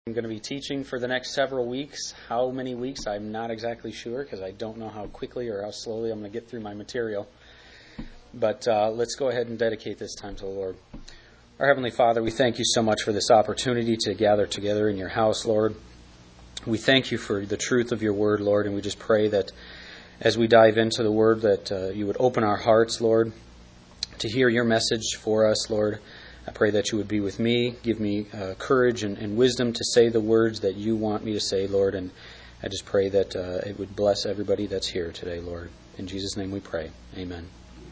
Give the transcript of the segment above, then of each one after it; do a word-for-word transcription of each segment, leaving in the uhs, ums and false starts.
I'm going to be teaching for the next several weeks. How many weeks, I'm not exactly sure because I don't know how quickly or how slowly I'm going to get through my material. But uh, let's go ahead and dedicate this time to the Lord. Our Heavenly Father, we thank you so much for this opportunity to gather together in your house, Lord. We thank you for the truth of your word, Lord, and we just pray that as we dive into the word that uh, you would open our hearts, Lord, to hear your message for us, Lord. I pray that you would be with me, give me uh, courage and, and wisdom to say the words that you want me to say, Lord. And I just pray that uh, it would bless everybody that's here today, Lord. In Jesus' name we pray. Amen.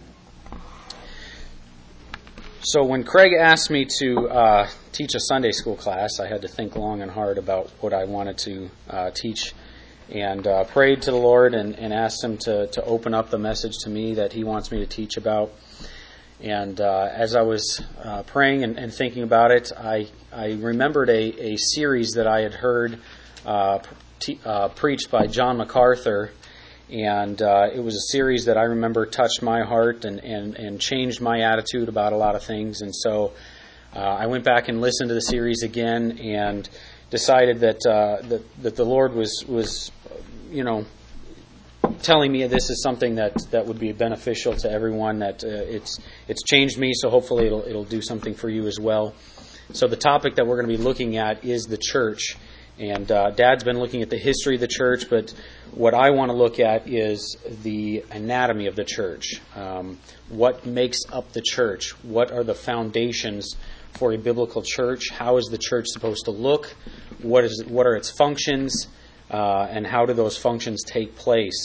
So when Craig asked me to uh, teach a Sunday school class, I had to think long and hard about what I wanted to uh, teach, and uh, prayed to the Lord and, and asked him to, to open up the message to me that he wants me to teach about. And uh, as I was uh, praying and, and thinking about it, I, I remembered a, a series that I had heard uh, t- uh, preached by John MacArthur. And uh, it was a series that I remember touched my heart and, and, and changed my attitude about a lot of things. And so uh, I went back and listened to the series again and decided that uh, that, that the Lord was, was, you know, telling me this is something that, that would be beneficial to everyone, that uh, it's it's changed me, so hopefully it'll it'll do something for you as well. So the topic that we're going to be looking at is the church. And uh, Dad's been looking at the history of the church, but what I want to look at is the anatomy of the church. Um, what makes up the church? What are the foundations for a biblical church? How is the church supposed to look? What is what are its functions? Uh, and how do those functions take place?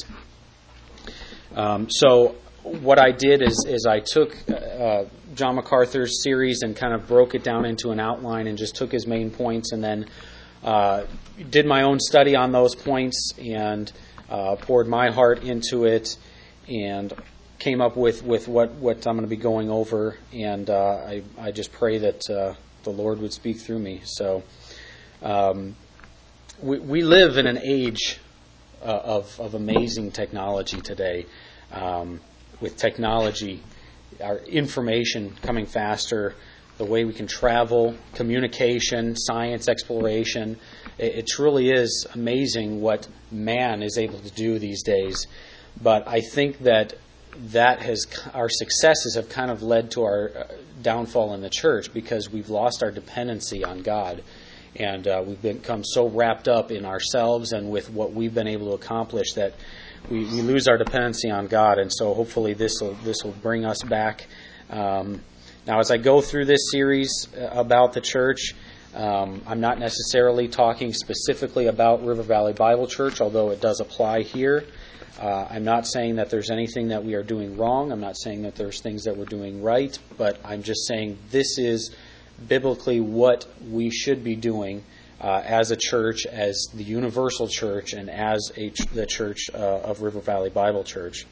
Um, so what I did is, is I took uh, John MacArthur's series and kind of broke it down into an outline and just took his main points and then uh, did my own study on those points and uh, poured my heart into it and came up with, with what, what I'm going to be going over. And uh, I, I just pray that uh, the Lord would speak through me. So um, we, we live in an age uh, of, of amazing technology today. Um, with technology, our information coming faster, the way we can travel, communication, science exploration, it, it truly is amazing what man is able to do these days. But I think that that has our successes have kind of led to our downfall in the church because we've lost our dependency on God. And uh, we've become so wrapped up in ourselves and with what we've been able to accomplish that we, we lose our dependency on God. And so hopefully this will this will bring us back. Um, now, as I go through this series about the church, um, I'm not necessarily talking specifically about River Valley Bible Church, although it does apply here. Uh, I'm not saying that there's anything that we are doing wrong. I'm not saying that there's things that we're doing right. But I'm just saying this is biblically what we should be doing uh, as a church, as the universal church, and as a ch- the church uh, of River Valley Bible Church.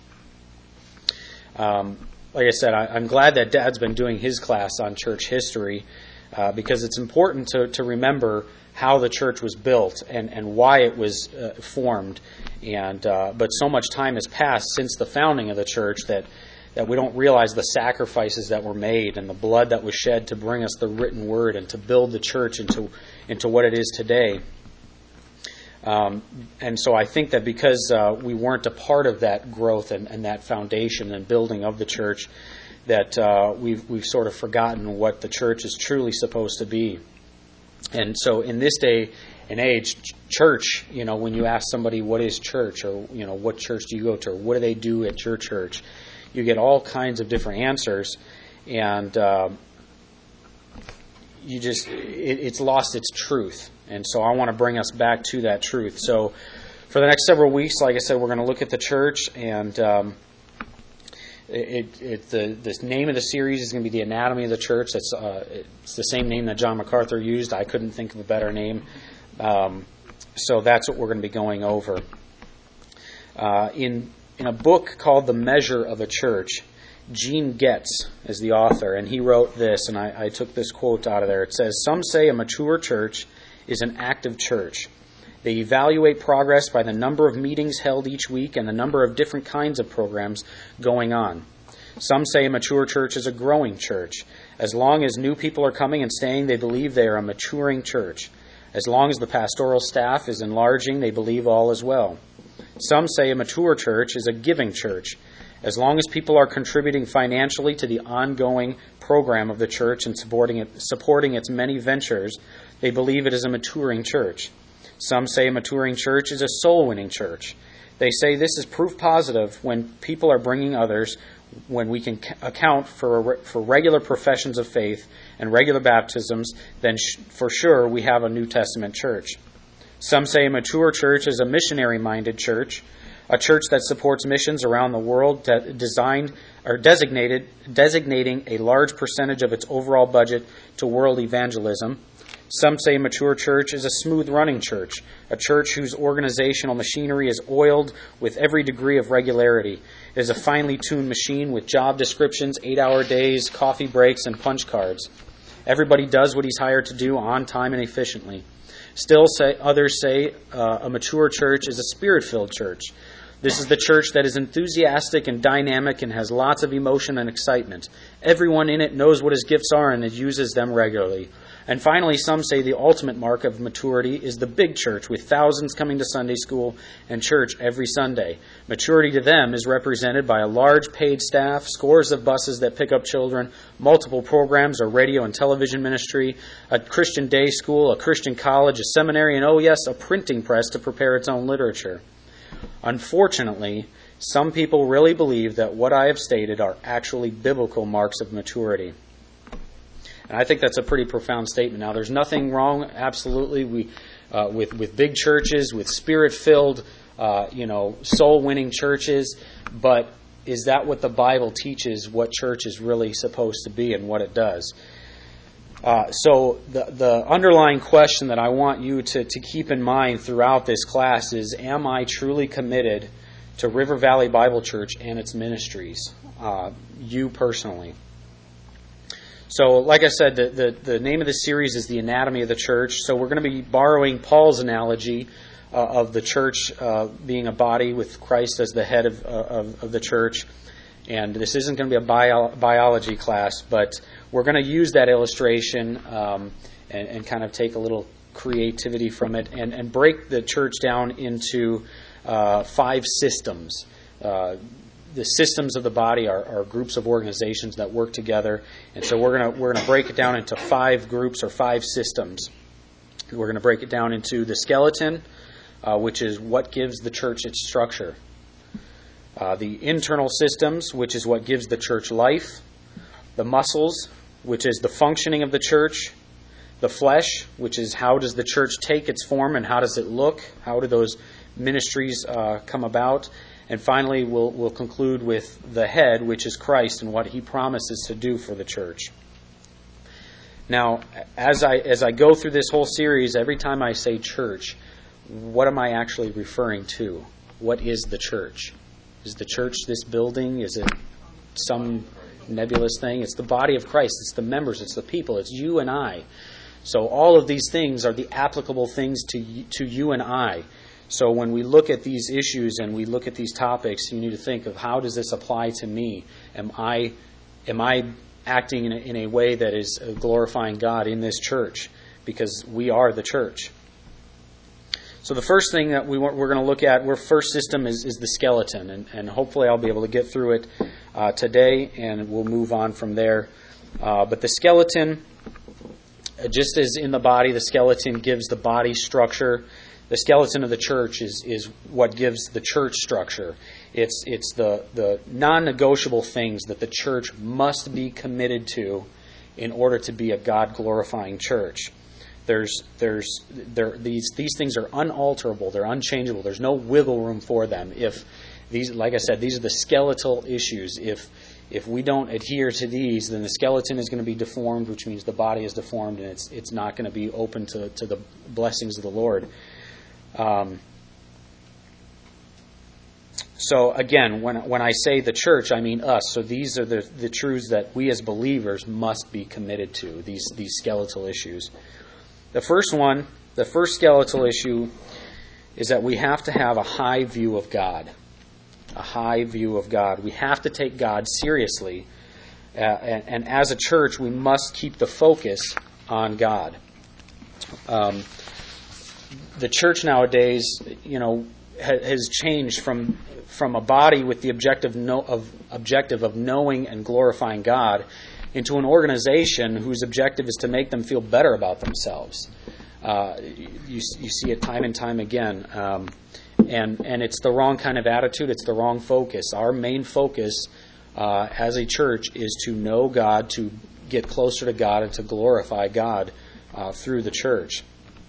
Um, like I said, I, I'm glad that Dad's been doing his class on church history uh, because it's important to, to remember how the church was built and, and why it was uh, formed. And uh, but so much time has passed since the founding of the church that that we don't realize the sacrifices that were made and the blood that was shed to bring us the written word and to build the church into into what it is today. Um, and so I think that because uh, we weren't a part of that growth and, and that foundation and building of the church, that uh, we've we've sort of forgotten what the church is truly supposed to be. And so in this day and age, church, you know, when you ask somebody what is church, or you know, what church do you go to, or what do they do at your church, you get all kinds of different answers, and uh, you just it, it's lost its truth. And so I want to bring us back to that truth. So for the next several weeks, like I said, we're going to look at the church, and um, it, it the the name of the series is going to be The Anatomy of the Church. That's uh, it's the same name that John MacArthur used. I couldn't think of a better name. Um, so that's what we're going to be going over. Uh, in In a book called The Measure of a Church, Gene Getz is the author, and he wrote this, and I, I took this quote out of there. It says, "Some say a mature church is an active church. They evaluate progress by the number of meetings held each week and the number of different kinds of programs going on. Some say a mature church is a growing church. As long as new people are coming and staying, they believe they are a maturing church. As long as the pastoral staff is enlarging, they believe all is well. Some say a mature church is a giving church. As long as people are contributing financially to the ongoing program of the church and supporting it, supporting its many ventures, they believe it is a maturing church. Some say a maturing church is a soul-winning church. They say this is proof positive when people are bringing others, when we can account for for regular professions of faith and regular baptisms, then sh- for sure we have a New Testament church. Some say a mature church is a missionary-minded church, a church that supports missions around the world, de- designed or designated designating a large percentage of its overall budget to world evangelism. Some say a mature church is a smooth-running church, a church whose organizational machinery is oiled with every degree of regularity. It is a finely tuned machine with job descriptions, eight-hour days, coffee breaks, and punch cards. Everybody does what he's hired to do on time and efficiently. Still, say, others say uh, a mature church is a spirit-filled church. This is the church that is enthusiastic and dynamic and has lots of emotion and excitement. Everyone in it knows what his gifts are and it uses them regularly. And finally, some say the ultimate mark of maturity is the big church with thousands coming to Sunday school and church every Sunday. Maturity to them is represented by a large paid staff, scores of buses that pick up children, multiple programs or radio and television ministry, a Christian day school, a Christian college, a seminary, and oh yes, a printing press to prepare its own literature. Unfortunately, some people really believe that what I have stated are actually biblical marks of maturity. And I think that's a pretty profound statement. Now, there's nothing wrong, absolutely, we, uh, with with big churches, with spirit-filled, uh, you know, soul-winning churches. But is that what the Bible teaches? What church is really supposed to be and what it does? Uh, so the the underlying question that I want you to to keep in mind throughout this class is: am I truly committed to River Valley Bible Church and its ministries? Uh, you personally. So, like I said, the, the, the name of the series is The Anatomy of the Church. So we're going to be borrowing Paul's analogy uh, of the church uh, being a body with Christ as the head of, uh, of, of the church. And this isn't going to be a bio, biology class, but we're going to use that illustration um, and, and kind of take a little creativity from it and, and break the church down into uh, five systems. Uh, The systems of the body are, are groups of organizations that work together, and so we're gonna we're gonna break it down into five groups or five systems. We're gonna break it down into the skeleton, uh, which is what gives the church its structure. Uh, the internal systems, which is what gives the church life. The muscles, which is the functioning of the church. The flesh, which is how does the church take its form and how does it look? How do those ministries uh, come about? And finally, we'll, we'll conclude with the head, which is Christ, and what he promises to do for the church. Now, as I as I go through this whole series, every time I say church, what am I actually referring to? What is the church? Is the church this building? Is it some nebulous thing? It's the body of Christ. It's the members. It's the people. It's you and I. So all of these things are the applicable things to to you and I. So when we look at these issues and we look at these topics, you need to think of how does this apply to me? Am I am I acting in a, in a way that is glorifying God in this church? Because we are the church. So the first thing that we want, we're going to look at, our first system is, is the skeleton. And, and hopefully I'll be able to get through it uh, today, and we'll move on from there. Uh, but the skeleton, just as in the body, the skeleton gives the body structure. The skeleton of the church is, is what gives the church structure. It's it's the, the non-negotiable things that the church must be committed to in order to be a God-glorifying church. There's there's there these these things are unalterable. They're unchangeable. There's no wiggle room for them. If these, like I said, these are the skeletal issues. If if we don't adhere to these, then the skeleton is going to be deformed, which means the body is deformed, and it's it's not going to be open to, to the blessings of the Lord. Um, so again, when when I say the church, I mean us. So these are the, the truths that we as believers must be committed to, these these skeletal issues. The first one, the first skeletal issue is that we have to have a high view of God. A high view of God. We have to take God seriously. Uh, and, and as a church, we must keep the focus on God. Um the church nowadays, you know, ha- has changed from from a body with the objective no, of objective of knowing and glorifying God into an organization whose objective is to make them feel better about themselves. Uh, you, you see it time and time again, um, and and it's the wrong kind of attitude. It's the wrong focus. Our main focus uh, as a church is to know God, to get closer to God, and to glorify God uh, through the church.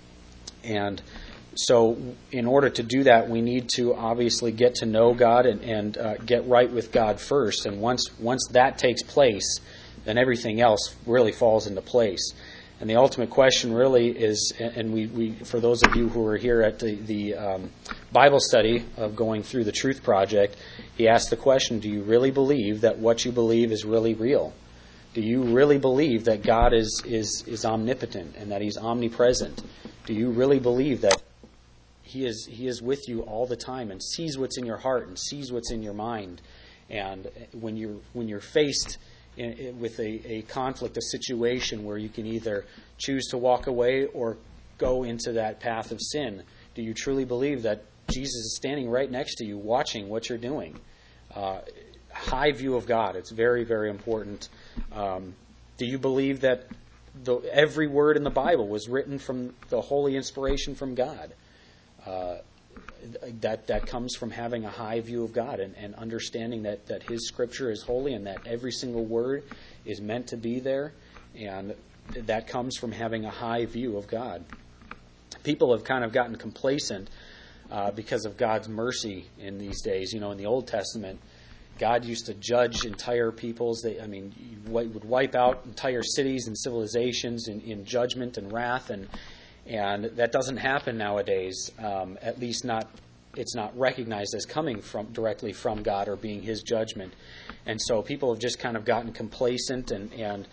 And so in order to do that, we need to obviously get to know God and, and uh, get right with God first. And once once that takes place, then everything else really falls into place. And the ultimate question really is, and we, we for those of you who are here at the, the um, Bible study of going through the Truth Project, he asked the question, do you really believe that what you believe is really real? Do you really believe that God is, is, is omnipotent and that He's omnipresent? Do you really believe that He is He is with you all the time and sees what's in your heart and sees what's in your mind? And when you're when you're faced in, in, with a, a conflict, a situation where you can either choose to walk away or go into that path of sin, do you truly believe that Jesus is standing right next to you, watching what you're doing? Uh, high view of God. It's very, very important. Um, do you believe that the, every word in the Bible was written from the holy inspiration from God? Uh, that that comes from having a high view of God and, and understanding that, that His Scripture is holy and that every single word is meant to be there. And that comes from having a high view of God. People have kind of gotten complacent uh, because of God's mercy in these days. You know, in the Old Testament, God used to judge entire peoples. They, I mean, would wipe out entire cities and civilizations in, in judgment and wrath, and and that doesn't happen nowadays. Um, at least not, it's not recognized as coming from directly from God or being His judgment. And so people have just kind of gotten complacent, and and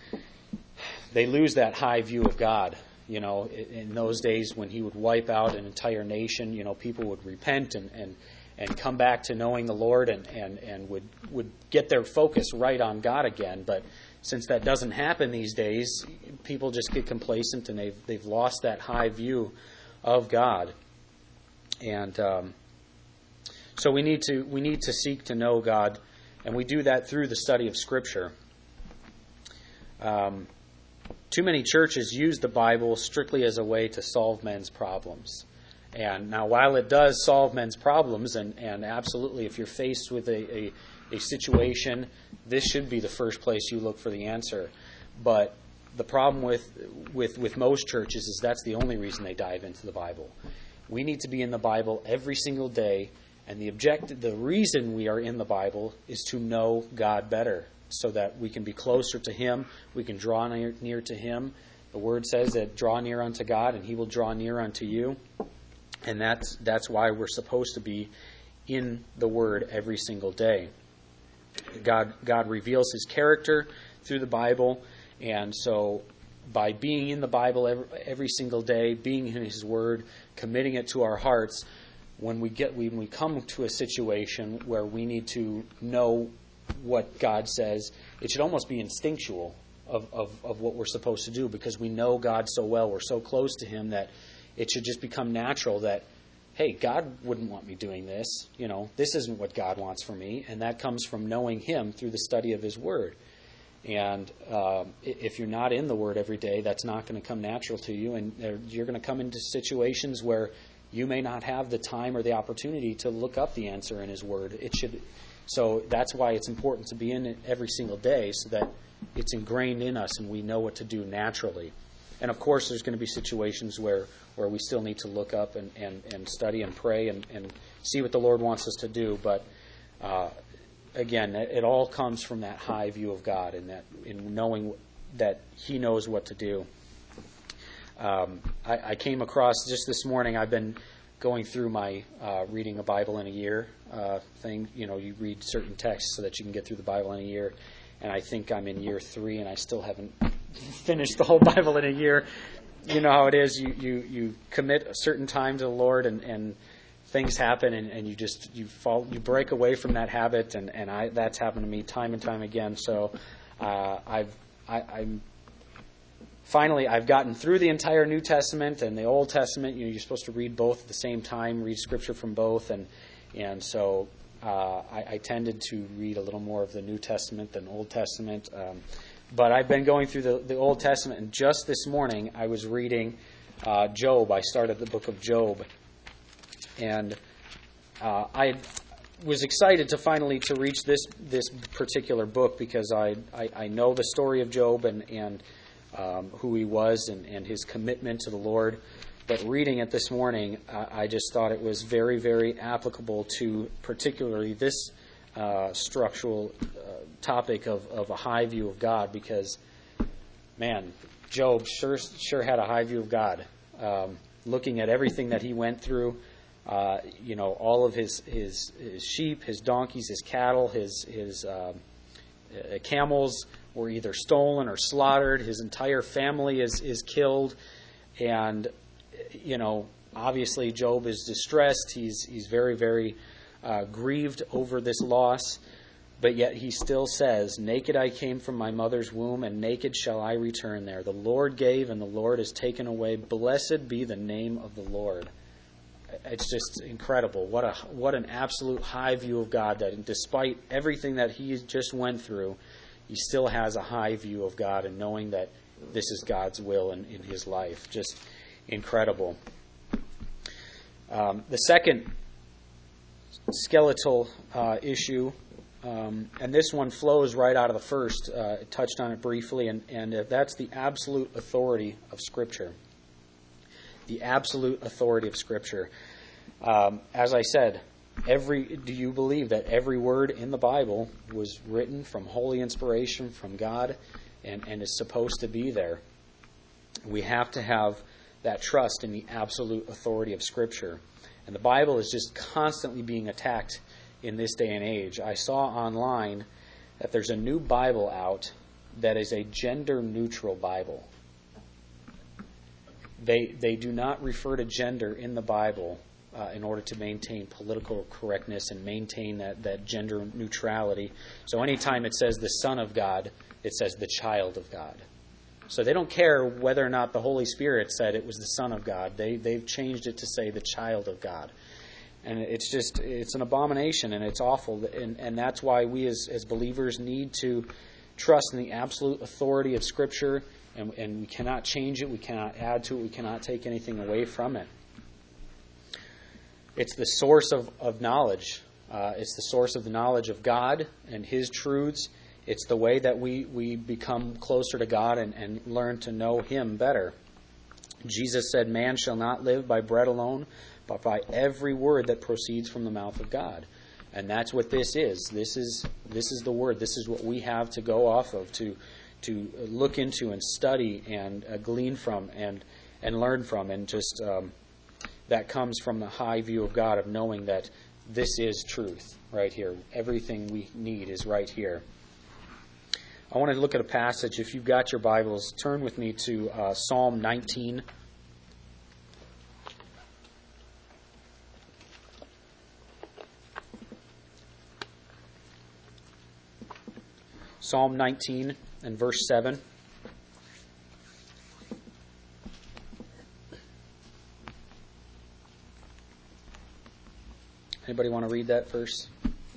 they lose that high view of God. You know, in those days when He would wipe out an entire nation, you know, people would repent and and. and come back to knowing the Lord and, and, and would, would get their focus right on God again. But since that doesn't happen these days, people just get complacent and they've, they've lost that high view of God. And um, so we need to we need to seek to know God, and we do that through the study of Scripture. Um, too many churches use the Bible strictly as a way to solve men's problems. And now, while it does solve men's problems, and, and absolutely, if you're faced with a, a, a situation, this should be the first place you look for the answer. But the problem with, with, with most churches is that's the only reason they dive into the Bible. We need to be in the Bible every single day, and the object, the reason we are in the Bible is to know God better, so that we can be closer to Him, we can draw near, near to Him. The Word says that draw near unto God, and He will draw near unto you. And that's that's why we're supposed to be in the Word every single day. God God reveals His character through the Bible, and so by being in the Bible every, every single day, being in His Word, committing it to our hearts, when we get when we come to a situation where we need to know what God says, it should almost be instinctual of, of, of what we're supposed to do, because we know God so well, we're so close to Him that it should just become natural that, hey, God wouldn't want me doing this. You know, this isn't what God wants for me. And that comes from knowing Him through the study of His Word. And um, if you're not in the Word every day, that's not going to come natural to you. And you're going to come into situations where you may not have the time or the opportunity to look up the answer in His Word. It should. So that's why it's important to be in it every single day, so that it's ingrained in us and we know what to do naturally. And of course, there's going to be situations where, where we still need to look up and, and, and study and pray and, and see what the Lord wants us to do. But uh, again, it, it all comes from that high view of God, and that in knowing that He knows what to do. Um, I, I came across just this morning. I've been going through my uh, reading a Bible in a year uh, thing. You know, you read certain texts so that you can get through the Bible in a year. And I think I'm in year three, and I still haven't finished the whole Bible in a year. You know how it is. You you, you commit a certain time to the Lord, and, and things happen, and, and you just you fall you break away from that habit, and, and I that's happened to me time and time again. So uh, I've I, I'm finally, I've gotten through the entire New Testament and the Old Testament. You know, you're supposed to read both at the same time, read Scripture from both, and and so uh, I, I tended to read a little more of the New Testament than Old Testament. Um, but I've been going through the, the Old Testament, and just this morning I was reading uh, Job. I started the book of Job, and uh, I was excited to finally to reach this this particular book because I I, I know the story of Job and and um, who he was and, and his commitment to the Lord. But reading it this morning, uh, I just thought it was very, very applicable to particularly this uh, structural uh, topic of, of a high view of God, because, man, Job sure sure had a high view of God. Um, looking at everything that he went through, uh, you know, all of his, his his sheep, his donkeys, his cattle, his his uh, uh, camels were either stolen or slaughtered. His entire family is is killed, and you know, obviously Job is distressed. He's he's very, very uh, grieved over this loss. But yet he still says, "Naked I came from my mother's womb, and naked shall I return there. The Lord gave, and the Lord has taken away. Blessed be the name of the Lord." It's just incredible. What a what an absolute high view of God, that despite everything that he just went through, he still has a high view of God and knowing that this is God's will in, in his life. Just incredible. Um, the second skeletal uh, issue, um, and this one flows right out of the first, uh, I touched on it briefly, and, and uh, that's the absolute authority of Scripture. The absolute authority of Scripture. Um, as I said, every do you believe that every word in the Bible was written from holy inspiration from God and, and is supposed to be there? We have to have that trust in the absolute authority of Scripture. And the Bible is just constantly being attacked in this day and age. I saw online that there's a new Bible out that is a gender-neutral Bible. They they do not refer to gender in the Bible uh, in order to maintain political correctness and maintain that, that gender neutrality. So anytime it says the Son of God, it says the child of God. So they don't care whether or not the Holy Spirit said it was the Son of God. They, they've changed it to say the child of God. And it's just, it's an abomination and it's awful. And, and that's why we as, as believers need to trust in the absolute authority of Scripture. And, and we cannot change it. We cannot add to it. We cannot take anything away from it. It's the source of, of knowledge. Uh, it's the source of the knowledge of God and His truths. It's the way that we, we become closer to God and, and learn to know Him better. Jesus said, "Man shall not live by bread alone, but by every word that proceeds from the mouth of God." And that's what this is. This is this is the Word. This is what we have to go off of, to to look into and study and uh, glean from and and learn from. And just um, that comes from the high view of God, of knowing that this is truth right here. Everything we need is right here. I want to look at a passage. If you've got your Bibles, turn with me to uh, Psalm nineteen. Psalm nineteen and verse seven. Anybody want to read that verse?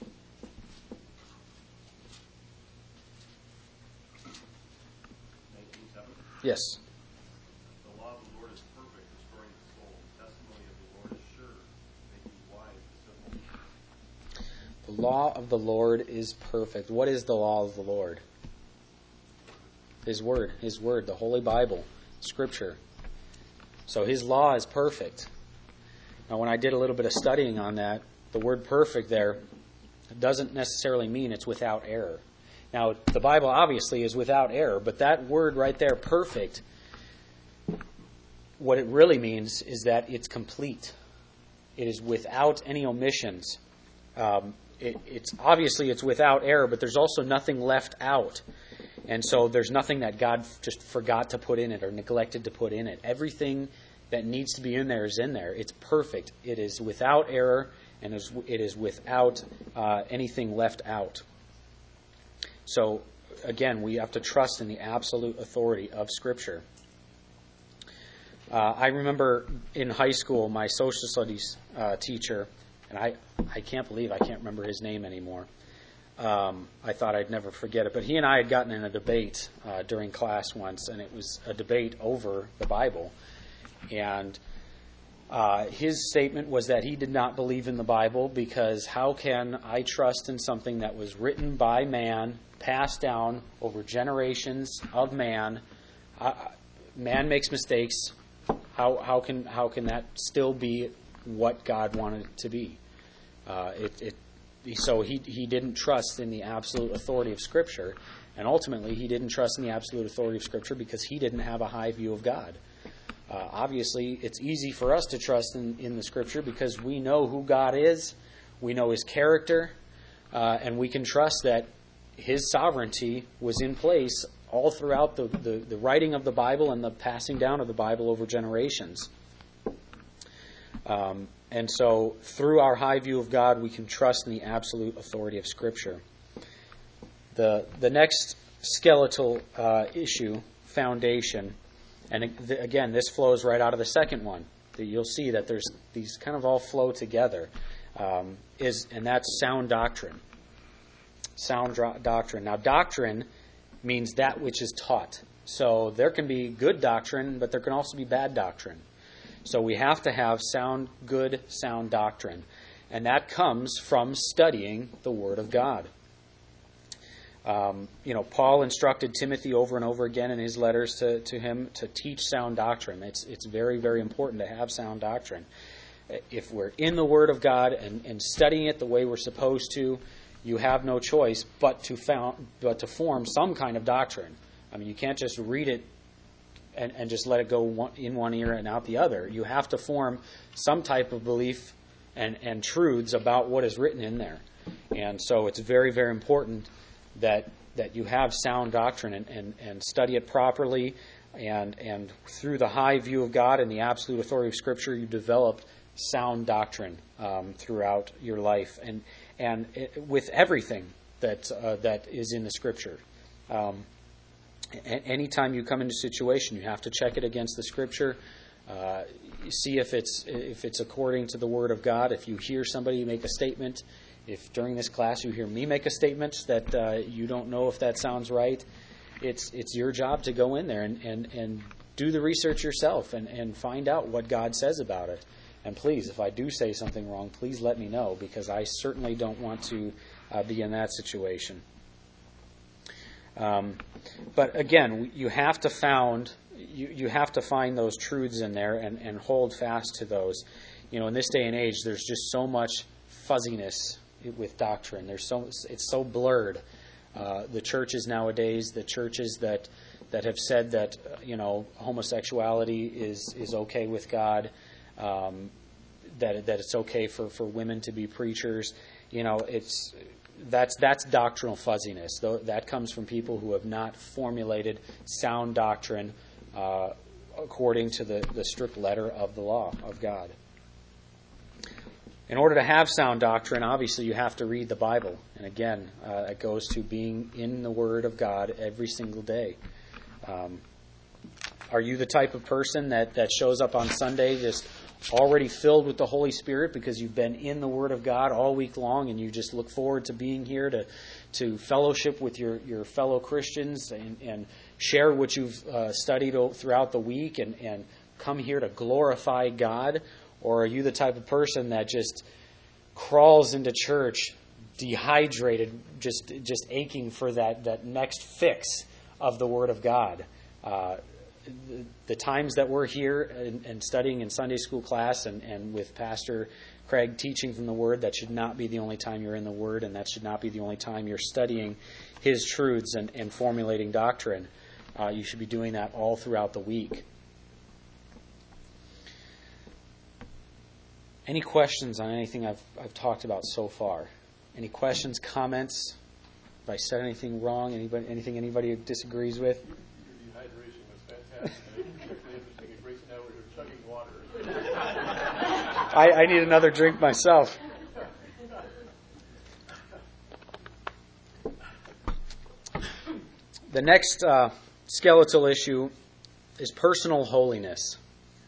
Yes. The law of the Lord is perfect, restoring the soul. The testimony of the Lord is sure, making wise the simple. The law of the Lord is perfect. What is the law of the Lord? His Word. His Word, the Holy Bible, Scripture. So His law is perfect. Now, when I did a little bit of studying on that, the word perfect there doesn't necessarily mean it's without error. Now, the Bible obviously is without error, but that word right there, perfect, what it really means is that it's complete. It is without any omissions. Um, it, it's obviously it's without error, but there's also nothing left out. And so there's nothing that God just forgot to put in it or neglected to put in it. Everything that needs to be in there is in there. It's perfect. It is without error, and it is without uh, anything left out. So, again, we have to trust in the absolute authority of Scripture. Uh, I remember in high school, my social studies uh, teacher, and I, I can't believe I can't remember his name anymore. Um, I thought I'd never forget it, but he and I had gotten in a debate uh, during class once, and it was a debate over the Bible. And uh, his statement was that he did not believe in the Bible because how can I trust in something that was written by man, passed down over generations of man? Uh, man makes mistakes. How how can how can that still be what God wanted it to be? Uh, it, it so he he didn't trust in the absolute authority of Scripture, and ultimately he didn't trust in the absolute authority of Scripture because he didn't have a high view of God. Uh, obviously, it's easy for us to trust in, in the Scripture because we know who God is, we know His character, uh, and we can trust that His sovereignty was in place all throughout the, the, the writing of the Bible and the passing down of the Bible over generations. Um, and so, through our high view of God, we can trust in the absolute authority of Scripture. The, the next skeletal uh, issue, foundation, and again, this flows right out of the second one. You'll see that there's these kind of all flow together, um, is and that's sound doctrine. Sound dro- doctrine. Now, doctrine means that which is taught. So there can be good doctrine, but there can also be bad doctrine. So we have to have sound, good, sound doctrine. And that comes from studying the Word of God. Um, you know, Paul instructed Timothy over and over again in his letters to, to him to teach sound doctrine. It's it's very, very important to have sound doctrine. If we're in the Word of God and, and studying it the way we're supposed to, you have no choice but to found, but to form some kind of doctrine. I mean, you can't just read it and, and just let it go one, in one ear and out the other. You have to form some type of belief and, and truths about what is written in there. And so it's very, very important that that you have sound doctrine and, and, and study it properly, and and through the high view of God and the absolute authority of Scripture, you develop sound doctrine um, throughout your life, and and it, with everything that uh, that is in the Scripture. Um, a- anytime you come into a situation, you have to check it against the Scripture. Uh, see if it's if it's according to the Word of God. If you hear somebody make a statement, if during this class you hear me make a statement that uh, you don't know if that sounds right, it's it's your job to go in there and, and, and do the research yourself and, and find out what God says about it. And please, if I do say something wrong, please let me know, because I certainly don't want to uh, be in that situation. Um, but again, you have to found you, you have to find those truths in there and, and hold fast to those. You know, in this day and age, there's just so much fuzziness with doctrine. There's so it's so blurred. Uh, the churches nowadays, the churches that that have said that uh, you know homosexuality is is okay with God, um, that that it's okay for, for women to be preachers. You know, it's that's that's doctrinal fuzziness. Though that comes from people who have not formulated sound doctrine uh, according to the, the strict letter of the law of God. In order to have sound doctrine, obviously you have to read the Bible. And again, uh, it goes to being in the Word of God every single day. Um, are you the type of person that, that shows up on Sunday just already filled with the Holy Spirit because you've been in the Word of God all week long and you just look forward to being here to, to fellowship with your, your fellow Christians and, and share what you've uh, studied throughout the week and, and come here to glorify God? Or are you the type of person that just crawls into church dehydrated, just just aching for that, that next fix of the Word of God? Uh, the, the times that we're here and, and studying in Sunday school class and, and with Pastor Craig teaching from the Word, that should not be the only time you're in the Word, and that should not be the only time you're studying His truths and, and formulating doctrine. Uh, you should be doing that all throughout the week. Any questions on anything I've I've talked about so far? Any questions, comments? If I said anything wrong, anybody, anything anybody disagrees with? Your dehydration was fantastic. Particularly interesting at Grace now where you're chugging water. I, I need another drink myself. The next uh, skeletal issue is personal holiness.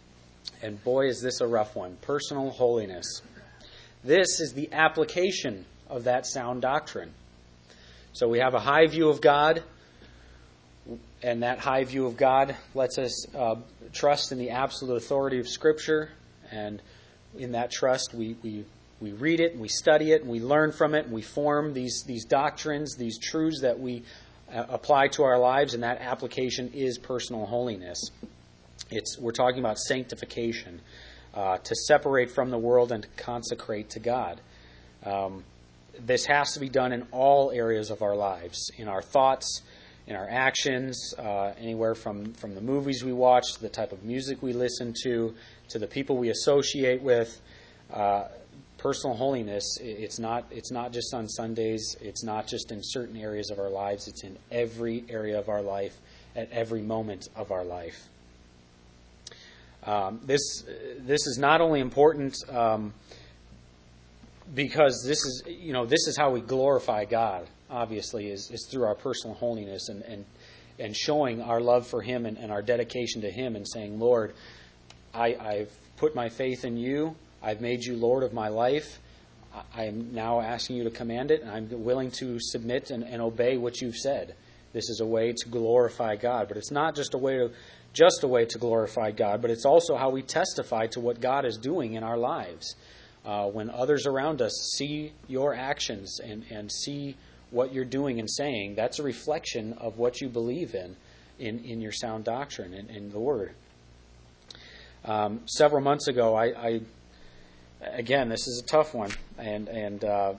And boy, is this a rough one. Personal holiness. This is the application of that sound doctrine. So we have a high view of God, and that high view of God lets us uh, trust in the absolute authority of Scripture. And in that trust, we, we, we read it, and we study it, and we learn from it, and we form these, these doctrines, these truths that we uh, apply to our lives, and that application is personal holiness. It's, we're talking about sanctification, uh, to separate from the world and to consecrate to God. Um, this has to be done in all areas of our lives, in our thoughts, in our actions, uh, anywhere from, from the movies we watch, to the type of music we listen to, to the people we associate with. Uh, personal holiness, it's not, it's not just on Sundays, it's not just in certain areas of our lives, it's in every area of our life, at every moment of our life. Um, this this is not only important um, because this is you know this is how we glorify God. Obviously, is, is through our personal holiness and and, and showing our love for Him and, and our dedication to Him and saying, Lord, I, I've put my faith in You. I've made You Lord of my life. I am now asking You to command it, and I'm willing to submit and, and obey what You've said. This is a way to glorify God, but it's not just a way to. just a way to glorify God, but it's also how we testify to what God is doing in our lives. Uh, when others around us see your actions and, and see what you're doing and saying, that's a reflection of what you believe in, in, in your sound doctrine and in, in the Word. Um, several months ago, I, I, again, this is a tough one, and, and uh,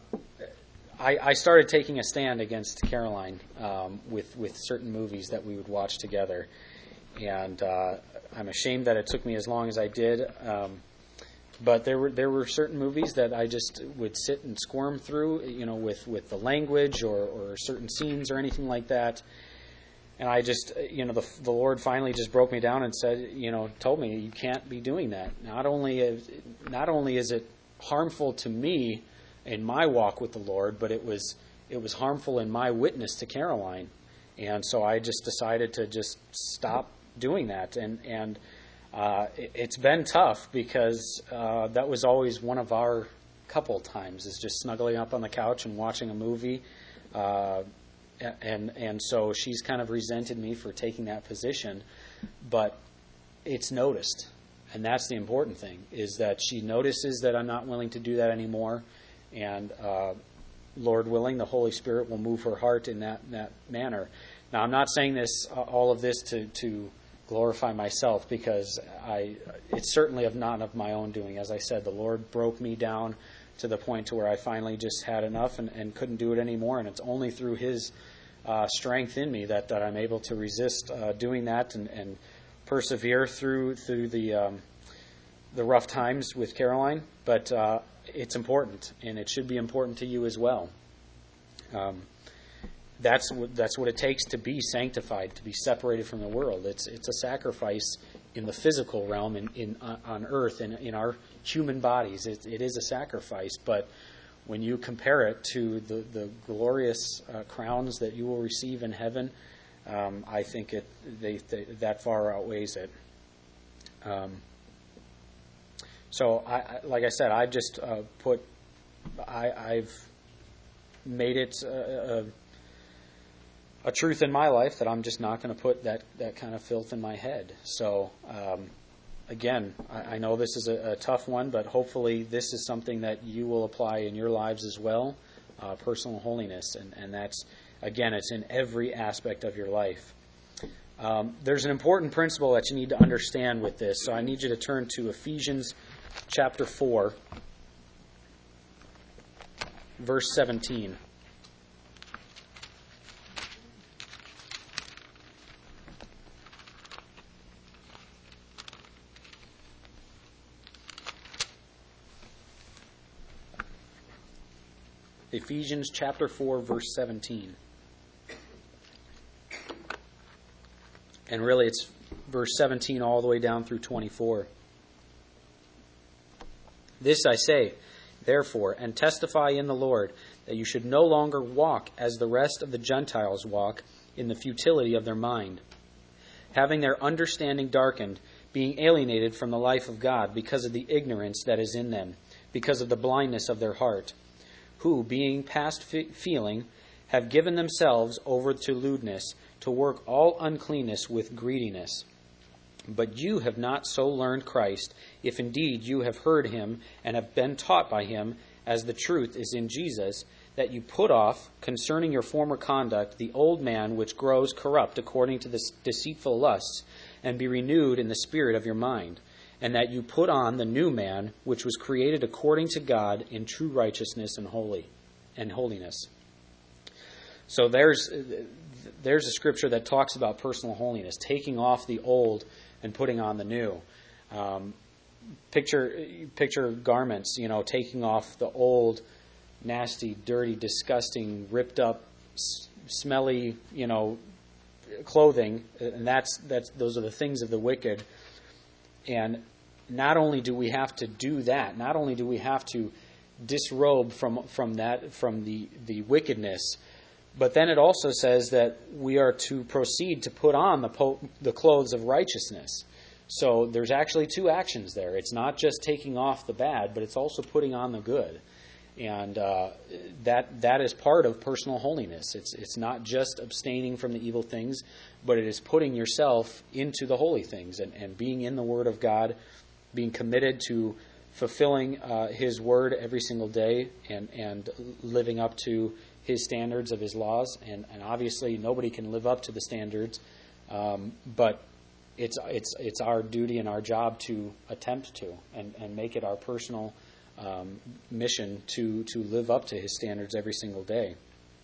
I, I started taking a stand against Caroline um, with, with certain movies that we would watch together. And uh, I'm ashamed that it took me as long as I did. Um, but there were there were certain movies that I just would sit and squirm through, you know, with, with the language or, or certain scenes or anything like that. And I just, you know, the the Lord finally just broke me down and said, you know, told me you can't be doing that. Not only is, not only is it harmful to me in my walk with the Lord, but it was it was harmful in my witness to Caroline. And so I just decided to just stop doing that, and and uh, it, it's been tough because uh, that was always one of our couple times, is just snuggling up on the couch and watching a movie, uh, and and so she's kind of resented me for taking that position, but it's noticed, and that's the important thing, is that she notices that I'm not willing to do that anymore, and uh, Lord willing, the Holy Spirit will move her heart in that that manner. Now, I'm not saying this, uh, all of this, to, to glorify myself, because I it's certainly of not of my own doing. As I said, the Lord broke me down to the point to where I finally just had enough and, and couldn't do it anymore. And it's only through His uh, strength in me that, that I'm able to resist uh, doing that and, and persevere through through the um, the rough times with Caroline. But uh, it's important, and it should be important to you as well. Um, That's what, that's what it takes to be sanctified, to be separated from the world. It's it's a sacrifice in the physical realm, in, in on earth, in, in our human bodies. It, it is a sacrifice, but when you compare it to the, the glorious uh, crowns that you will receive in heaven, um, I think it they, they, that far outweighs it. Um, so, I, I, like I said, I've just uh, put, I, I've made it uh, a, a truth in my life that I'm just not going to put that, that kind of filth in my head. So, um, again, I, I know this is a, a tough one, but hopefully this is something that you will apply in your lives as well, uh, personal holiness. And, and that's, again, it's in every aspect of your life. Um, there's an important principle that you need to understand with this. So I need you to turn to Ephesians chapter four, verse seventeen. Ephesians chapter four, verse seventeen. And really it's verse seventeen all the way down through twenty-four. This I say, therefore, and testify in the Lord, that you should no longer walk as the rest of the Gentiles walk, in the futility of their mind, having their understanding darkened, being alienated from the life of God because of the ignorance that is in them, because of the blindness of their heart, who, being past feeling, have given themselves over to lewdness, to work all uncleanness with greediness. But you have not so learned Christ, if indeed you have heard him and have been taught by him, as the truth is in Jesus, that you put off, concerning your former conduct, the old man which grows corrupt according to the deceitful lusts, and be renewed in the spirit of your mind, and that you put on the new man, which was created according to God in true righteousness and holy and holiness. So there's there's a scripture that talks about personal holiness, taking off the old and putting on the new. Um, picture picture garments, you know, taking off the old, nasty, dirty, disgusting, ripped up, s- smelly, you know, clothing, and that's that's those are the things of the wicked. And not only do we have to do that, not only do we have to disrobe from from that from the the wickedness, but then it also says that we are to proceed to put on the po- the clothes of righteousness. So there's actually two actions there. It's not just taking off the bad, but it's also putting on the good. And uh, that that is part of personal holiness. It's it's not just abstaining from the evil things, but it is putting yourself into the holy things and, and being in the Word of God, being committed to fulfilling uh, His Word every single day and, and living up to His standards of His laws. And, and obviously nobody can live up to the standards, um, but it's it's it's our duty and our job to attempt to and, and make it our personal Um, mission to to live up to His standards every single day.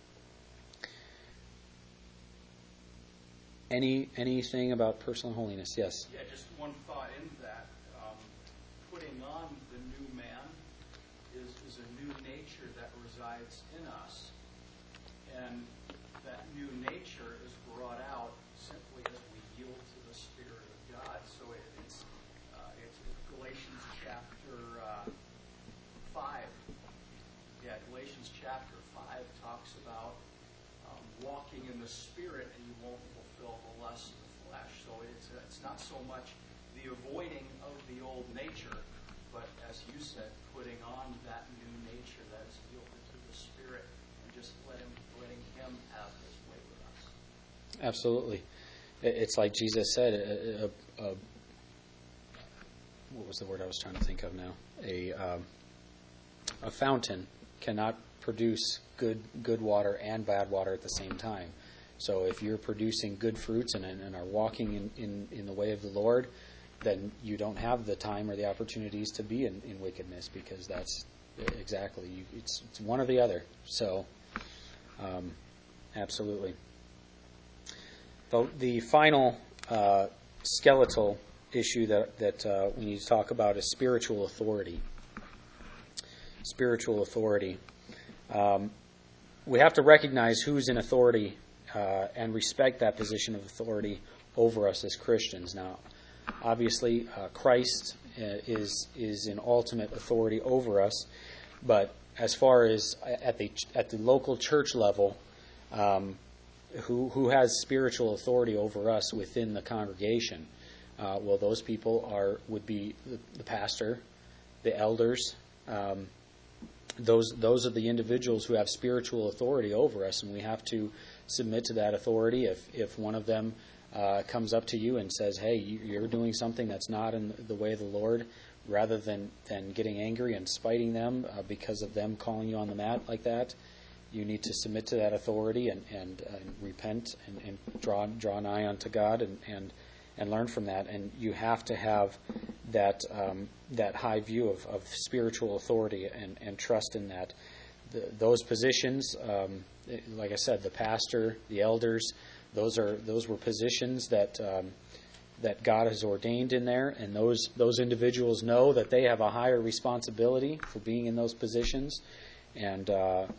Any anything about personal holiness? Yes. Yeah, just one thought in that. Um, putting on the new man is, is a new nature that resides in us. And that new nature is brought out simply as we yield to the Spirit of God. So it, it's, uh, it's Galatians chapter uh, five. Yeah, Galatians chapter five talks about um, walking in the Spirit, and you won't fulfill the lusts of the flesh. So it's it's not so much the avoiding of the old nature, but as you said, putting on that new nature that is yielded to the Spirit, and just let him, letting Him have His way with us. Absolutely. It's like Jesus said. A, a, a, what was the word I was trying to think of now? A um, a fountain cannot produce good good water and bad water at the same time. So if you're producing good fruits and, and are walking in, in, in the way of the Lord, then you don't have the time or the opportunities to be in, in wickedness, because that's exactly, you, it's, it's one or the other. So, um, absolutely. The, the final uh, skeletal issue that, that uh, we need to talk about is spiritual authority. Spiritual authority. Um, we have to recognize who's in authority uh, and respect that position of authority over us as Christians. Now, obviously, uh, Christ uh, is is in ultimate authority over us, but as far as at the at the local church level, um, who who has spiritual authority over us within the congregation? Uh, well, those people are would be the, the pastor, the elders. Um, Those those are the individuals who have spiritual authority over us, and we have to submit to that authority. If if one of them uh, comes up to you and says, "Hey, you're doing something that's not in the way of the Lord," rather than, than getting angry and spiting them uh, because of them calling you on the mat like that, you need to submit to that authority and and, uh, and repent and, and draw draw nigh unto God and, and and learn from that. And you have to have that um, that high view of, of spiritual authority and, and trust in that. The, those positions, um, like I said, the pastor, the elders, those are those were positions that um, that God has ordained in there, and those those individuals know that they have a higher responsibility for being in those positions, and uh,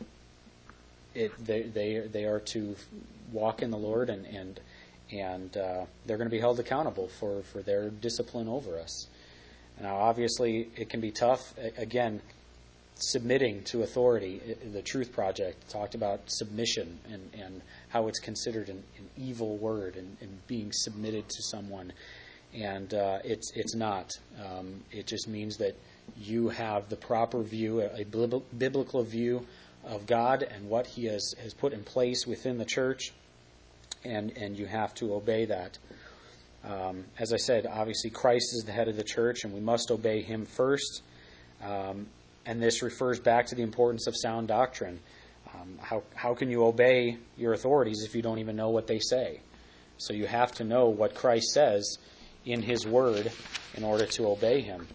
it they they they are to walk in the Lord and and. And uh, they're going to be held accountable for, for their discipline over us. Now, obviously, it can be tough. Again, submitting to authority. The Truth Project talked about submission and, and how it's considered an, an evil word and, and being submitted to someone. And uh, it's it's not. Um, it just means that you have the proper view, a biblical view of God and what He has, has put in place within the church, and, and you have to obey that. Um, as I said, obviously Christ is the head of the church, and we must obey Him first. Um, and this refers back to the importance of sound doctrine. Um, how how can you obey your authorities if you don't even know what they say? So you have to know what Christ says in His Word in order to obey Him.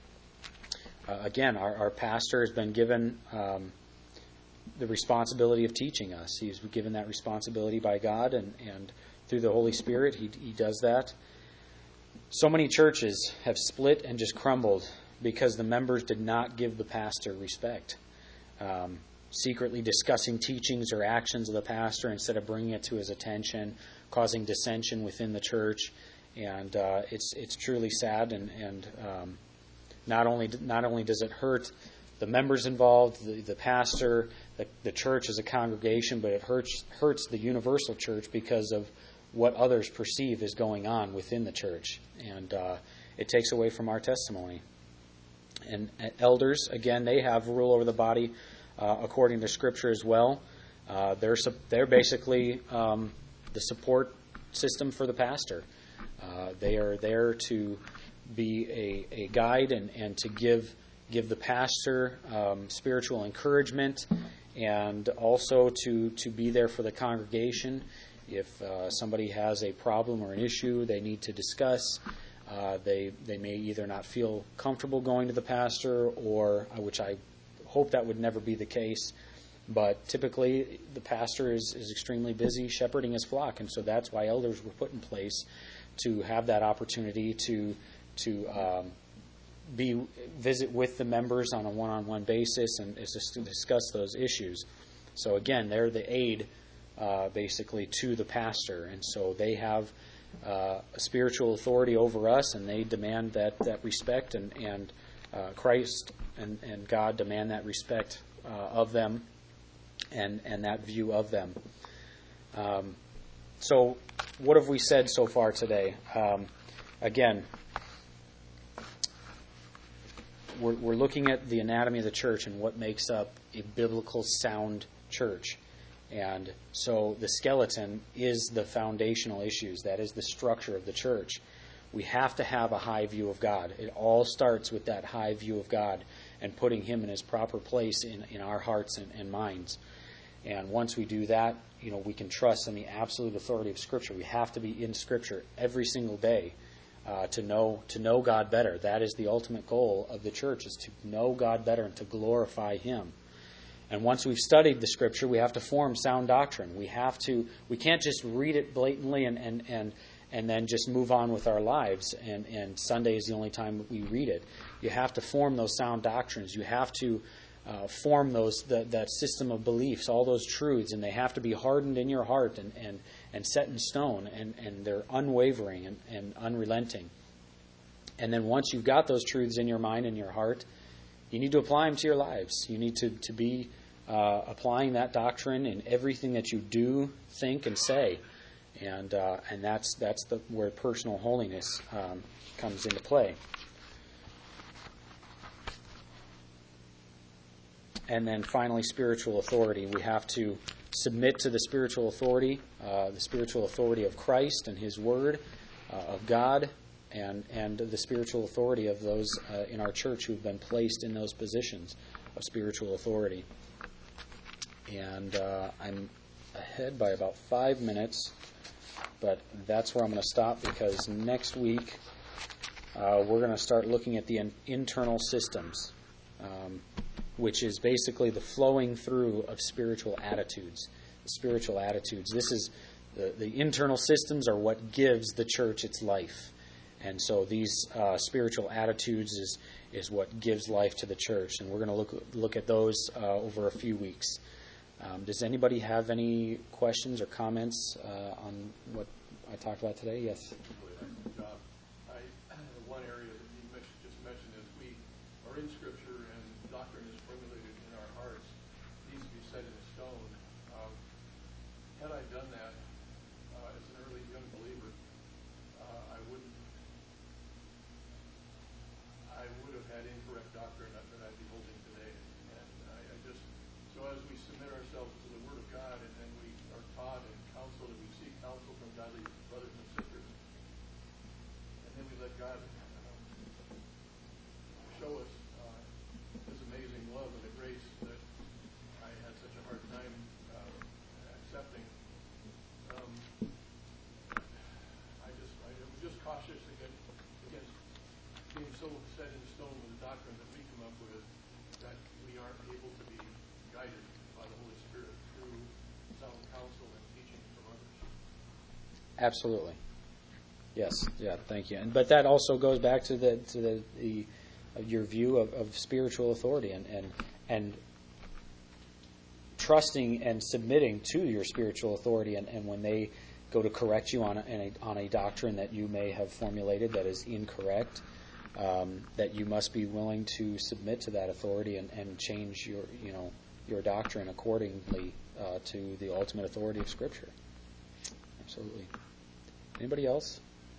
Uh, again, our, our pastor has been given um, the responsibility of teaching us. He's given that responsibility by God, and, and through the Holy Spirit, he, he does that. So many churches have split and just crumbled because the members did not give the pastor respect. Um, secretly discussing teachings or actions of the pastor instead of bringing it to his attention, causing dissension within the church. And uh, it's it's truly sad, and and um, not only not only does it hurt the members involved, the, the pastor, the, the church as a congregation, but it hurts hurts the universal church because of what others perceive is going on within the church, and uh, it takes away from our testimony. And elders, again, they have rule over the body uh, according to Scripture as well. Uh, they're they're basically um, the support system for the pastor. Uh, they are there to be a, a guide and, and to give give the pastor um, spiritual encouragement, and also to, to be there for the congregation. If uh, somebody has a problem or an issue they need to discuss, uh, they they may either not feel comfortable going to the pastor, or which I hope that would never be the case. But typically, the pastor is, is extremely busy shepherding his flock, and so that's why elders were put in place to have that opportunity to to um, be visit with the members on a one-on-one basis and is just to discuss those issues. So again, they're the aid, uh, basically, to the pastor, and so they have uh, a spiritual authority over us, and they demand that that respect, and and uh, Christ and and God demand that respect uh, of them, and and that view of them. Um, so, what have we said so far today? Um, again, we're, we're looking at the anatomy of the church and what makes up a biblical sound church. And so the skeleton is the foundational issues. That is the structure of the church. We have to have a high view of God. It all starts with that high view of God and putting Him in His proper place in, in our hearts and, and minds. And once we do that, you know, we can trust in the absolute authority of Scripture. We have to be in Scripture every single day uh, to know to know God better. That is the ultimate goal of the church, is to know God better and to glorify Him. And once we've studied the Scripture, we have to form sound doctrine. We have to. We can't just read it blatantly and and and, and then just move on with our lives. And, and Sunday is the only time that we read it. You have to form those sound doctrines. You have to Uh, form those the, that system of beliefs, all those truths, and they have to be hardened in your heart and, and, and set in stone, and, and they're unwavering and, and unrelenting. And then once you've got those truths in your mind and your heart, you need to apply them to your lives. You need to, to be uh, applying that doctrine in everything that you do, think, and say. And uh, and that's that's the where personal holiness um, comes into play. And then finally, spiritual authority. We have to submit to the spiritual authority, uh, the spiritual authority of Christ and His Word, uh, of God, and, and the spiritual authority of those uh, in our church who have been placed in those positions of spiritual authority. And uh, I'm ahead by about five minutes, but that's where I'm going to stop, because next week uh, we're going to start looking at the in- internal systems. Um, which is basically the flowing through of spiritual attitudes. Spiritual attitudes. This is the, the internal systems are what gives the church its life. And so these uh, spiritual attitudes is is what gives life to the church. And we're going to look look at those uh, over a few weeks. Um, does anybody have any questions or comments uh, on what I talked about today? Yes. Job. I, one area that you mentioned, just mentioned is we are in Scripture, and doctrine is formulated in our hearts, needs to be set in stone. Um, had I done that uh, as an early young believer, uh, I wouldn't I would have had incorrect doctrine that that I'd be holding today. And I, I just, so as we submit ourselves to the Word of God, and then we are taught and counseled, and we seek counsel from godly brothers and sisters, and then we let God um, show us uh, His amazing love and the grace that I had such a hard time uh, accepting. Um, I just, I was just cautious against, against being so set in stone with the doctrine that we come up with that we aren't able to be guided by the Holy Spirit through sound counsel and teaching from others. Absolutely. Yes. Yeah. Thank you. And but that also goes back to the to the, the uh, your view of, of spiritual authority and, and and trusting and submitting to your spiritual authority, and, and when they go to correct you on a, a on a doctrine that you may have formulated that is incorrect, um, that you must be willing to submit to that authority and, and change your you know your doctrine accordingly uh, to the ultimate authority of Scripture. Absolutely. Anybody else?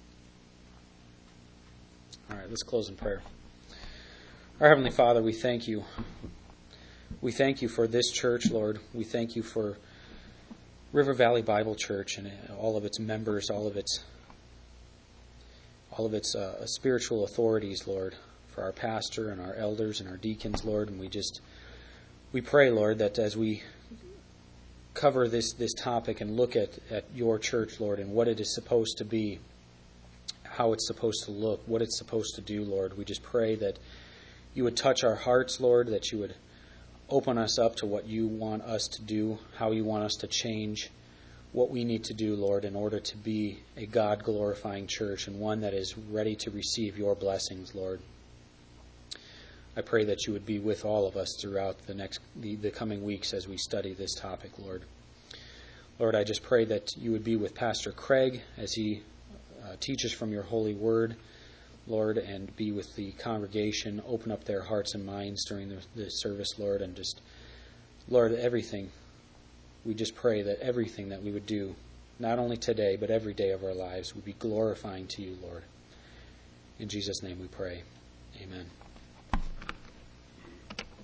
All right, let's close in prayer. Our Heavenly Father, we thank you. We thank you for this church, Lord. We thank you for River Valley Bible Church and all of its members, all of its all of its uh, spiritual authorities, Lord, for our pastor and our elders and our deacons, Lord. And we just we pray, Lord, that as we cover this this topic and look at, at your church, Lord, and what it is supposed to be, how it's supposed to look, what it's supposed to do, Lord, we just pray that you would touch our hearts, Lord, that you would open us up to what you want us to do, how you want us to change, what we need to do, Lord, in order to be a God-glorifying church and one that is ready to receive your blessings, Lord. I pray that you would be with all of us throughout the next the, the coming weeks as we study this topic, Lord. Lord, I just pray that you would be with Pastor Craig as he uh, teaches from your holy word, Lord, and be with the congregation. Open up their hearts and minds during the, the service, Lord, and just, Lord, everything. We just pray that everything that we would do, not only today, but every day of our lives, would be glorifying to you, Lord. In Jesus' name we pray. Amen.